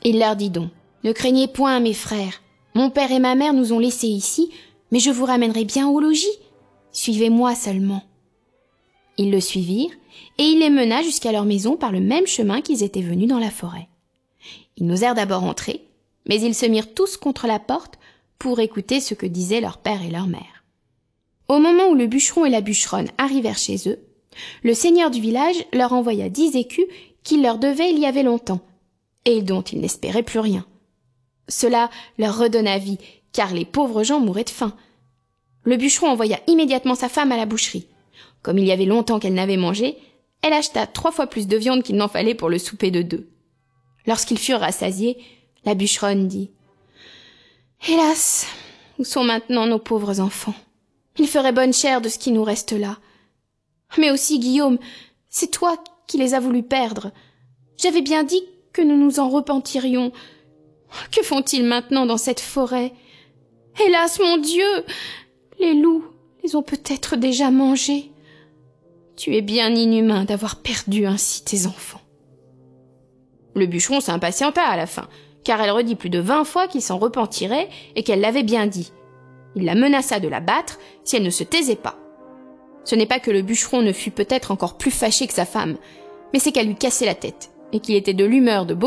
Il leur dit donc: « Ne craignez point, mes frères. Mon père et ma mère nous ont laissés ici, mais je vous ramènerai bien au logis. Suivez-moi seulement. » Ils le suivirent, et il les mena jusqu'à leur maison par le même chemin qu'ils étaient venus dans la forêt. Ils n'osèrent d'abord entrer, mais ils se mirent tous contre la porte pour écouter ce que disaient leur père et leur mère. Au moment où le bûcheron et la bûcheronne arrivèrent chez eux, le seigneur du village leur envoya 10 écus qu'il leur devait il y avait longtemps, et dont ils n'espéraient plus rien. Cela leur redonna vie, car les pauvres gens mouraient de faim. Le bûcheron envoya immédiatement sa femme à la boucherie. Comme il y avait longtemps qu'elle n'avait mangé, elle acheta 3 fois plus de viande qu'il n'en fallait pour le souper de 2. Lorsqu'ils furent rassasiés, la bûcheronne dit: « Hélas, où sont maintenant nos pauvres enfants? Ils feraient bonne chère de ce qui nous reste là. Mais aussi, Guillaume, c'est toi qui les as voulu perdre. J'avais bien dit que nous nous en repentirions. Que font-ils maintenant dans cette forêt? Hélas, mon Dieu, les loups les ont peut-être déjà mangés. Tu es bien inhumain d'avoir perdu ainsi tes enfants. » Le bûcheron s'impatienta à la fin, car elle redit plus de 20 fois qu'il s'en repentirait et qu'elle l'avait bien dit. Il la menaça de la battre si elle ne se taisait pas. Ce n'est pas que le bûcheron ne fût peut-être encore plus fâché que sa femme, mais c'est qu'elle lui cassait la tête et qu'il était de l'humeur de beaucoup